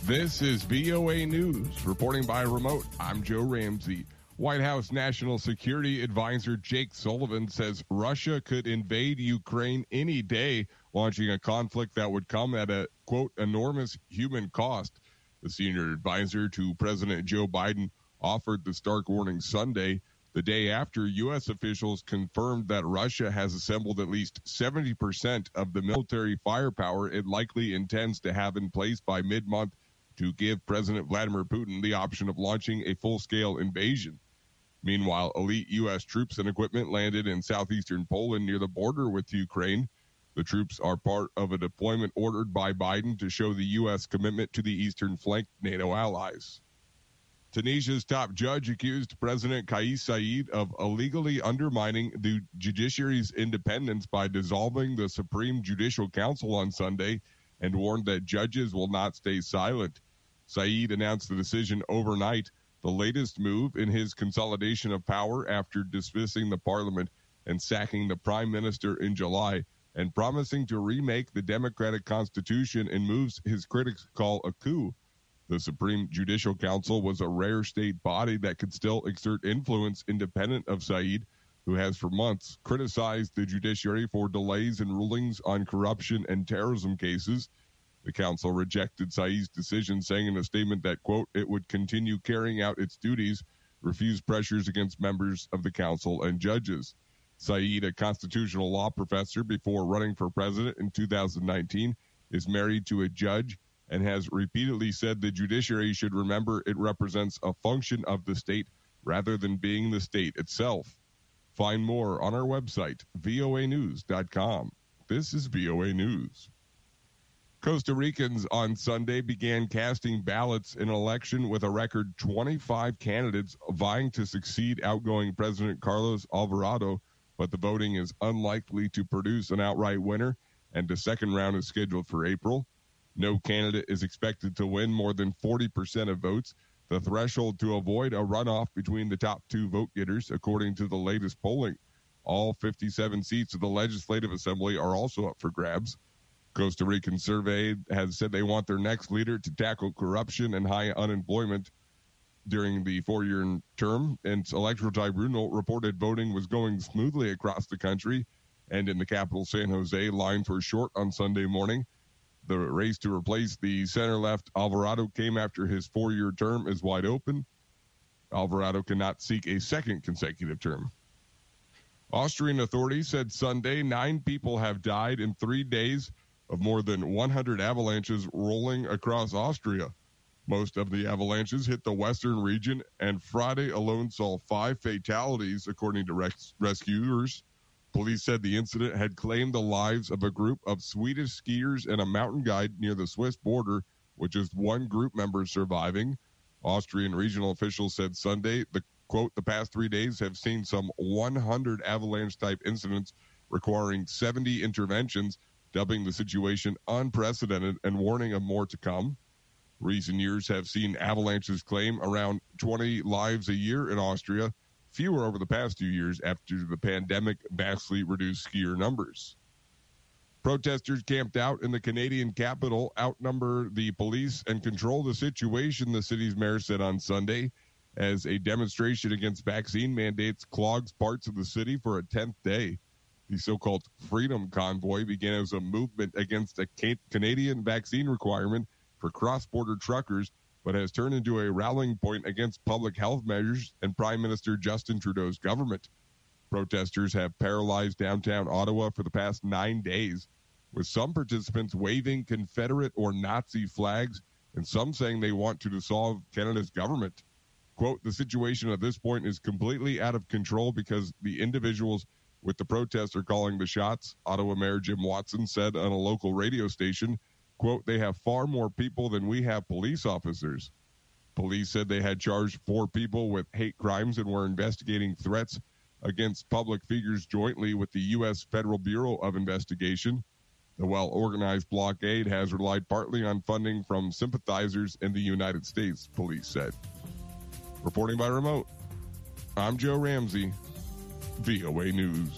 This is VOA News. Reporting by remote, I'm Joe Ramsey. White House National Security Advisor Jake Sullivan says Russia could invade Ukraine any day, launching a conflict that would come at a, quote, enormous human cost. The senior advisor to President Joe Biden offered the stark warning Sunday, the day after U.S. officials confirmed that Russia has assembled at least 70% of the military firepower it likely intends to have in place by mid-month to give President Vladimir Putin the option of launching a full-scale invasion. Meanwhile, elite U.S. troops and equipment landed in southeastern Poland near the border with Ukraine. The troops are part of a deployment ordered by Biden to show the U.S. commitment to the eastern flank NATO allies. Tunisia's top judge accused President Kais Saied of illegally undermining the judiciary's independence by dissolving the Supreme Judicial Council on Sunday and warned that judges will not stay silent. Saied announced the decision overnight, the latest move in his consolidation of power after dismissing the parliament and sacking the prime minister in July, and promising to remake the democratic constitution in moves his critics call a coup. The Supreme Judicial Council was a rare state body that could still exert influence independent of Saied, who has for months criticized the judiciary for delays in rulings on corruption and terrorism cases. The council rejected Saied's decision, saying in a statement that, quote, it would continue carrying out its duties, refuse pressures against members of the council and judges. Saied, a constitutional law professor before running for president in 2019, is married to a judge and has repeatedly said the judiciary should remember it represents a function of the state rather than being the state itself. Find more on our website, voanews.com. This is VOA News. Costa Ricans on Sunday began casting ballots in an election with a record 25 candidates vying to succeed outgoing President Carlos Alvarado, but the voting is unlikely to produce an outright winner, and the second round is scheduled for April. No candidate is expected to win more than 40% of votes, the threshold to avoid a runoff between the top two vote-getters, according to the latest polling. All 57 seats of the Legislative Assembly are also up for grabs. Costa Rican Survey has said they want their next leader to tackle corruption and high unemployment during the four-year term, and its electoral tribunal reported voting was going smoothly across the country, and in the capital, San Jose, lines were short on Sunday morning. The race to replace the center-left Alvarado came after his four-year term is wide open. Alvarado cannot seek a second consecutive term. Austrian authorities said Sunday 9 people have died in 3 days of more than 100 avalanches rolling across Austria. Most of the avalanches hit the western region, and Friday alone saw 5 fatalities, according to rescuers. Police said the incident had claimed the lives of a group of Swedish skiers and a mountain guide near the Swiss border, with just one group member surviving. Austrian regional officials said Sunday, the past 3 days have seen some 100 avalanche-type incidents requiring 70 interventions, dubbing the situation unprecedented and warning of more to come. Recent years have seen avalanches claim around 20 lives a year in Austria, fewer over the past 2 years after the pandemic vastly reduced skier numbers. Protesters camped out in the Canadian capital outnumber the police and control the situation, the city's mayor said on Sunday, as a demonstration against vaccine mandates clogs parts of the city for a 10th day. The so-called Freedom Convoy began as a movement against a Canadian vaccine requirement for cross-border truckers, but has turned into a rallying point against public health measures and Prime Minister Justin Trudeau's government. Protesters have paralyzed downtown Ottawa for the past 9 days, with some participants waving Confederate or Nazi flags and some saying they want to dissolve Canada's government. Quote, the situation at this point is completely out of control because the individuals with the protests are calling the shots, Ottawa Mayor Jim Watson said on a local radio station. Quote, they have far more people than we have police officers. Police said they had charged 4 people with hate crimes and were investigating threats against public figures jointly with the U.S. Federal Bureau of Investigation. The well-organized blockade has relied partly on funding from sympathizers in the United States, police said. Reporting by remote, I'm Joe Ramsey, VOA News.